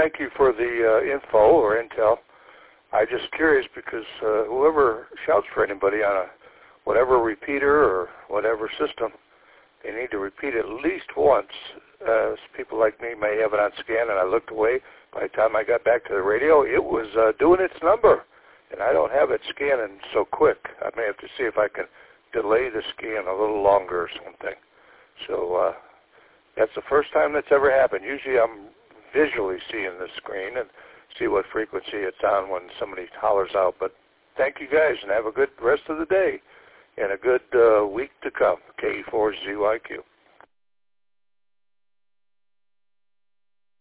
thank you for the info or intel. I'm just curious because whoever shouts for anybody on a whatever repeater or whatever system, they need to repeat at least once. People like me may have it on scan, and I looked away. By the time I got back to the radio, it was doing its number, and I don't have it scanning so quick. I may have to see if I can delay the scan a little longer or something. So that's the first time that's ever happened. Usually I'm visually seeing the screen and see what frequency it's on when somebody hollers out. But thank you guys, and have a good rest of the day and a good week to come. KE4ZYQ.